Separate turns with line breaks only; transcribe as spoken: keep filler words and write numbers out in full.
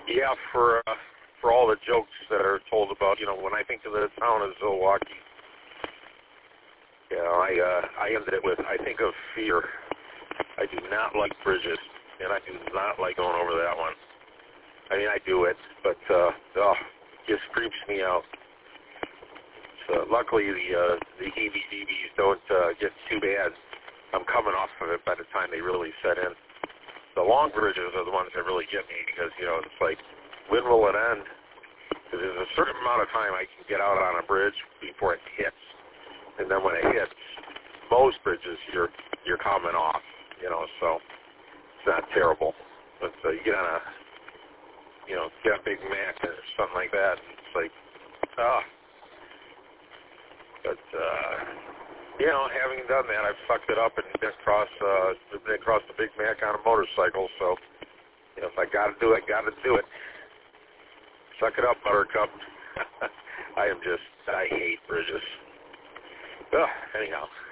Yeah, for uh, for all the jokes that are told about, you know, when I think of the town of Milwaukee, you know, I uh, I ended it with, I think of fear. I do not like bridges, and I do not like going over that one. I mean, I do it, but uh, oh, it just creeps me out. So luckily, the uh, the heebie-jeebies don't uh, get too bad. I'm coming off of it by the time they really set in. The long bridges are the ones that really get me because, you know, it's like, when will it end? Because there's a certain amount of time I can get out on a bridge before it hits. And then when it hits, most bridges, you're you're coming off, you know, so it's not terrible. But uh, you get on a, you know, get a Big Mac or something like that, and it's like, ah. But, uh, you know, having done that, I've sucked it up and been across, uh, been across the Big Mac on a motorcycle, so, you know, if I got to do it, got to do it. Suck it up, Buttercup. I am just, I hate bridges. Ugh, anyhow.